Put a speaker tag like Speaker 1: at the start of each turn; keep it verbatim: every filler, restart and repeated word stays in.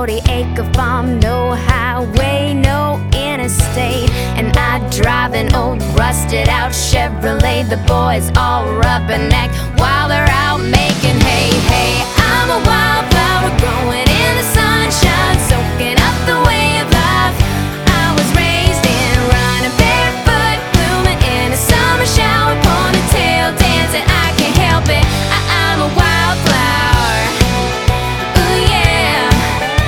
Speaker 1: forty acre farm, no highway, no interstate. And I drive an old rusted out Chevrolet. The boys all rubberneck while they're out making hay. Hey, I'm a wild